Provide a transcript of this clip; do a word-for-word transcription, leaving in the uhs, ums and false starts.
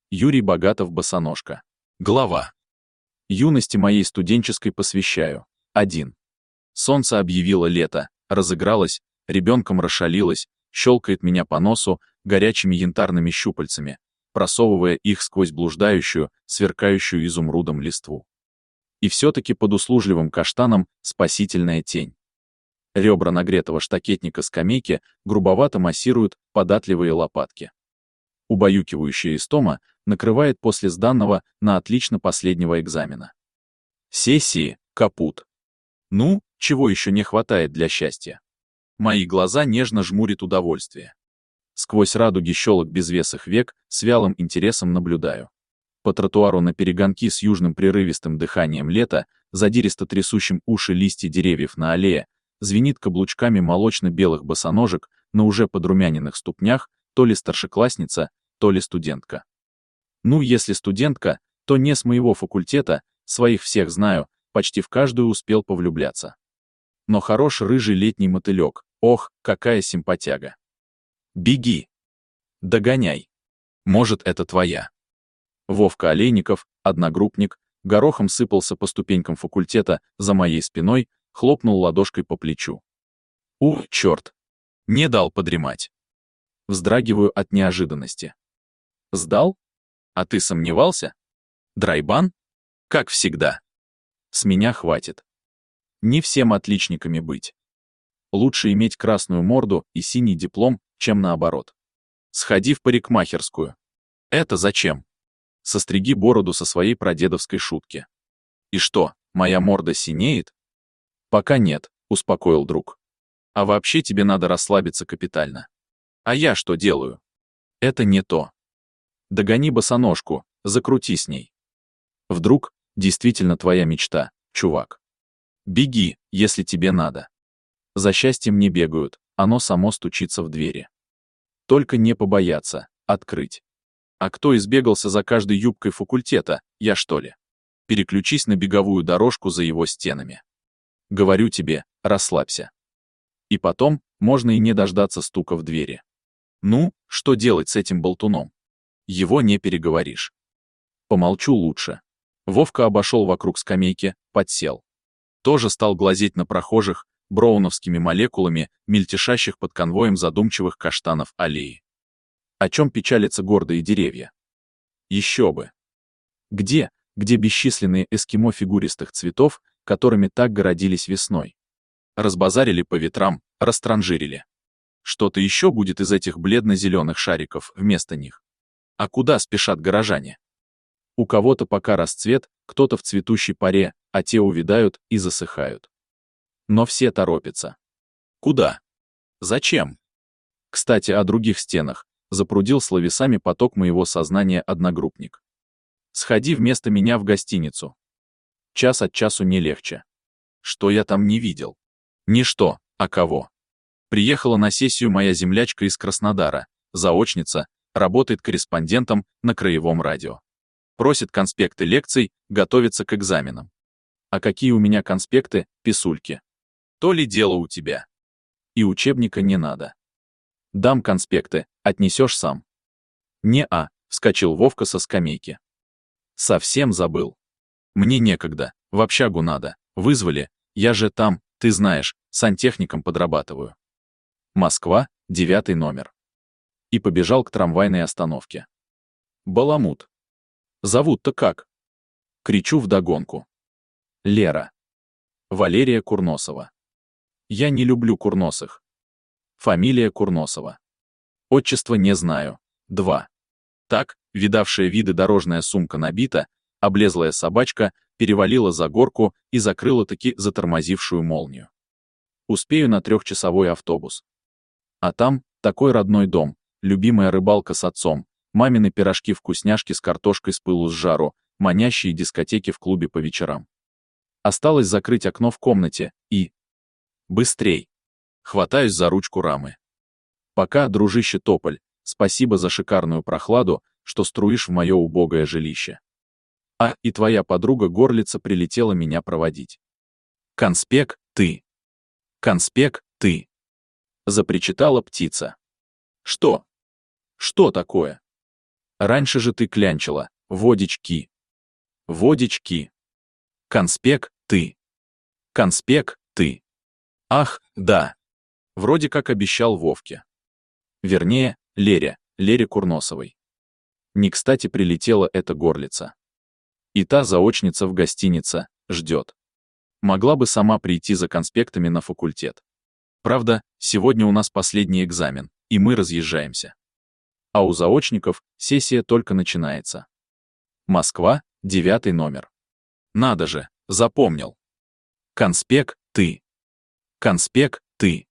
Юрий Богатов, босоножка. Глава. Юности моей студенческой посвящаю. один. Солнце объявило лето, разыгралось, ребенком расшалилось, щелкает меня по носу горячими янтарными щупальцами, просовывая их сквозь блуждающую, сверкающую изумрудом листву. И все-таки под услужливым каштаном спасительная тень. Ребра нагретого штакетника скамейки грубовато массируют податливые лопатки. Убаюкивающая истома накрывает после сданного на отлично последнего экзамена. Сессии — капут. Ну, чего еще не хватает для счастья? Мои глаза нежно жмурит удовольствие. Сквозь радуги щелок безвесых век с вялым интересом наблюдаю. По тротуару наперегонки с южным прерывистым дыханием лета, задиристо трясущим уши листья деревьев на аллее, звенит каблучками молочно-белых босоножек на уже подрумяненных ступнях то ли старшеклассница, то ли студентка. Ну, если студентка, то не с моего факультета, своих всех знаю, почти в каждую успел повлюбляться. Но хорош рыжий летний мотылек, ох, какая симпатяга. Беги. Догоняй. Может, это твоя. Вовка Олейников, одногруппник, горохом сыпался по ступенькам факультета за моей спиной, хлопнул ладошкой по плечу. Ух, черт. Не дал подремать. Вздрагиваю от неожиданности. Сдал? А ты сомневался? Драйбан? Как всегда. С меня хватит. Не всем отличниками быть. Лучше иметь красную морду и синий диплом, чем наоборот. Сходи в парикмахерскую. Это зачем? Состриги бороду со своей прадедовской шутки. И что, моя морда синеет? Пока нет, успокоил друг. А вообще тебе надо расслабиться капитально. А я что делаю? Это не то. Догони босоножку, закрути с ней. Вдруг действительно твоя мечта, чувак. Беги, если тебе надо. За счастьем не бегают, оно само стучится в двери. Только не побояться, открыть. А кто избегался за каждой юбкой факультета, я что ли? Переключись на беговую дорожку за его стенами. Говорю тебе, расслабься. И потом, можно и не дождаться стука в двери. Ну, что делать с этим болтуном? Его не переговоришь. Помолчу лучше. Вовка обошел вокруг скамейки, подсел. Тоже стал глазеть на прохожих броуновскими молекулами, мельтешащих под конвоем задумчивых каштанов аллеи. О чем печалятся гордые деревья? Еще бы. Где, где бесчисленные эскимо фигуристых цветов, которыми так городились весной? Разбазарили по ветрам, растранжирили. Что-то еще будет из этих бледно-зеленых шариков вместо них. А куда спешат горожане? У кого-то пока расцвет, кто-то в цветущей паре, а те увядают и засыхают. Но все торопятся. Куда? Зачем? Кстати, о других стенах. Запрудил словесами поток моего сознания одногруппник. Сходи вместо меня в гостиницу. Час от часу не легче. Что я там не видел? Не что, а кого? Приехала на сессию моя землячка из Краснодара, заочница, работает корреспондентом на краевом радио. Просит конспекты лекций, готовится к экзаменам. А какие у меня конспекты, писульки? То ли дело у тебя. И учебника не надо. Дам конспекты, отнесешь сам. Не-а, вскочил Вовка со скамейки. Совсем забыл. Мне некогда, в общагу надо, вызвали, я же там, ты знаешь, сантехником подрабатываю. Москва, девятый номер. И побежал к трамвайной остановке. Баламут. Зовут-то как? Кричу вдогонку. Лера. Валерия Курносова. Я не люблю Курносых. Фамилия Курносова. Отчество не знаю. Два. Так, видавшая виды дорожная сумка набита, облезлая собачка перевалила за горку и закрыла-таки затормозившую молнию. Успею на трехчасовой автобус. А там такой родной дом, любимая рыбалка с отцом, мамины пирожки-вкусняшки с картошкой с пылу с жару, манящие дискотеки в клубе по вечерам. Осталось закрыть окно в комнате и... Быстрей. Хватаюсь за ручку рамы. Пока, дружище Тополь, спасибо за шикарную прохладу, что струишь в мое убогое жилище. А, и твоя подруга-горлица прилетела меня проводить. Конспек, ты. Конспек, ты. Запричитала птица. Что? Что такое? Раньше же ты клянчила. Водички. Водички. Конспект ты. Конспект ты. Ах, да. Вроде как обещал Вовке. Вернее, Лере, Лере Курносовой. Не кстати прилетела эта горлица. И та заочница в гостинице ждет. Могла бы сама прийти за конспектами на факультет. Правда, сегодня у нас последний экзамен, и мы разъезжаемся. А у заочников сессия только начинается. Москва, девятый номер. Надо же, запомнил. Конспект ты. Конспект ты.